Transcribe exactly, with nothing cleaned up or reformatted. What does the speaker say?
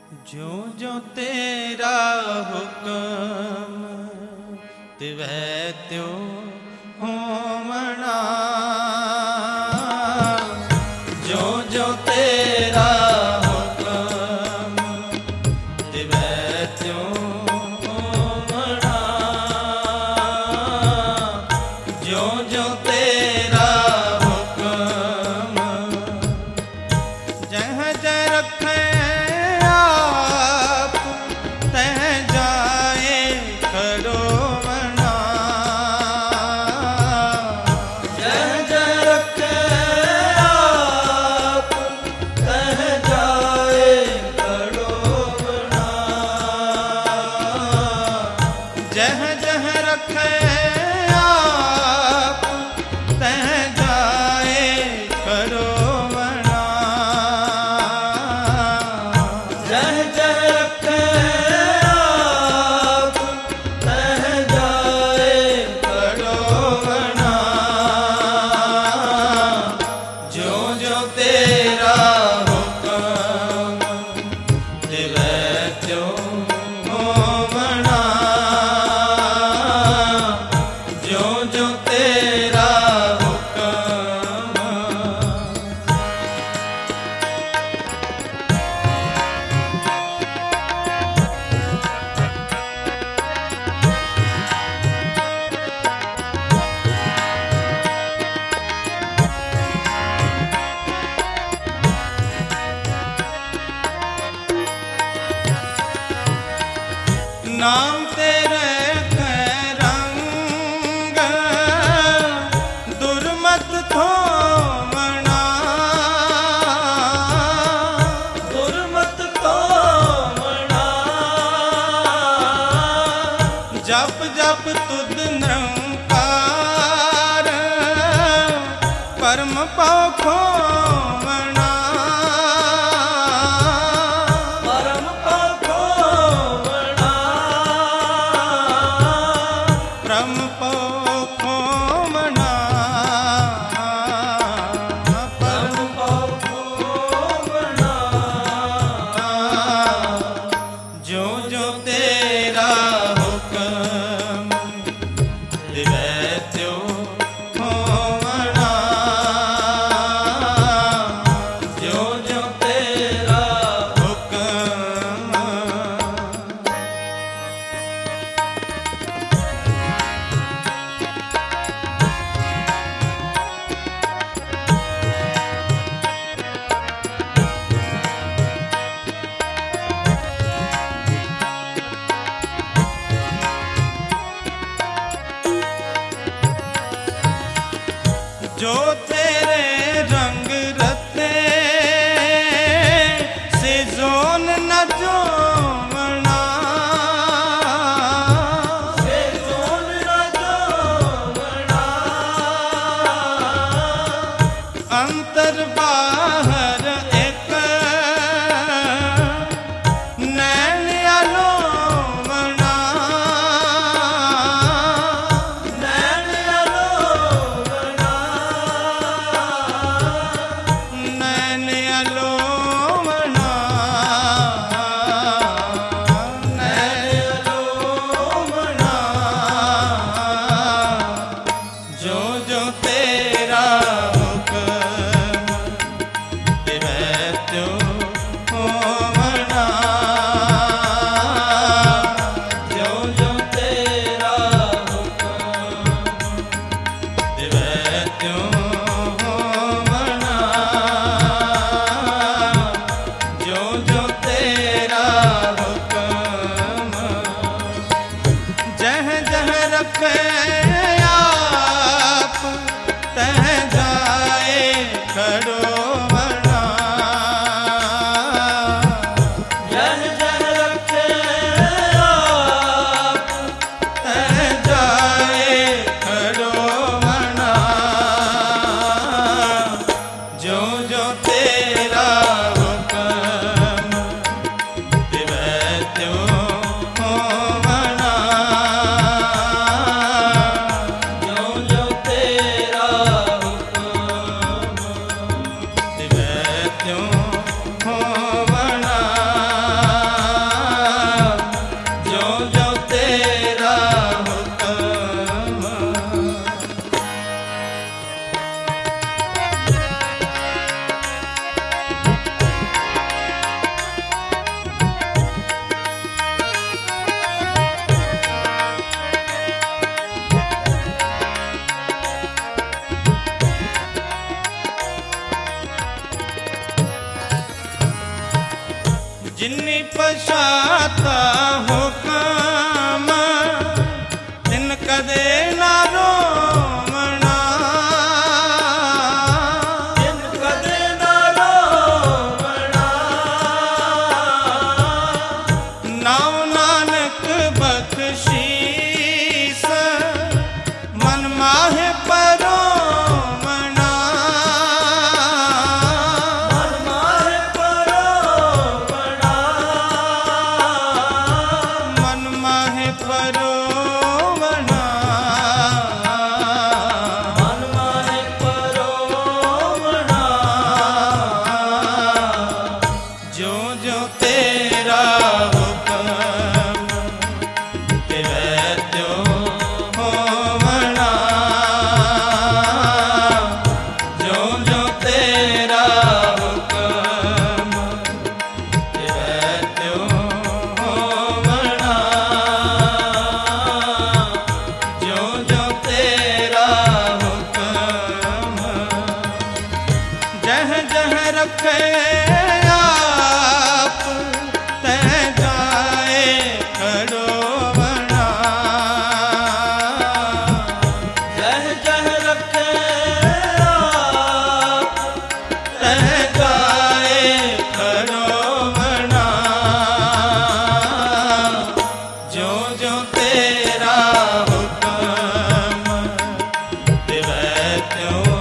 जो जो तेरा हुक्म तिवै त्यो होवना। जो जो तेरा हुक्म तिवै त्यो होवना। जो जो तेरा हुक्म जह जह रखे जह जह रखे आप तह जाए करो मना। जह जह रखे आप तह जाए करो मना। जो जो तेरा हुक्म तिवै त्यो होवना। जो जो तेरा हुक्म नाम तेरे दुर्मत थोवना। दुर्मत थोवना। जप जप तुद निरंकार परम पाव खोवना। परम पाव खोवना। परम पाव खोवना। जो जो तेरा हुक्म तिवै त्यो होवना। जो जो तेरा हुक्म जो तेरे रंग रते से जोन न जोवना। से जोन न जोवना। अंतर बाहर एक नैन अलोवना। नैन अलोवना। नैन अलोवना। नैन अलोवना। जो जो तेरा हुक्म तिवै जिन्नी पछाता हुकम तिन कदे ना रोवना, तिन कदे ना रोवना। नाम नानक बख्शीस मन माहे परोवना, मन माहे परोवना। मन माहे परोवना। मन माहे परोवना। जो जो तेरा हुक्म तिवै त्यों होवना, जो जो तेरा हुक्म तिवै त्यों होवना, जो जो तेरा हुक्म जह जह रखे आप तह जाए खड़ोवना, जह जह रखे आप तह जाए खड़ोवना, जो जो तेरा हुक्म तिवै त्यों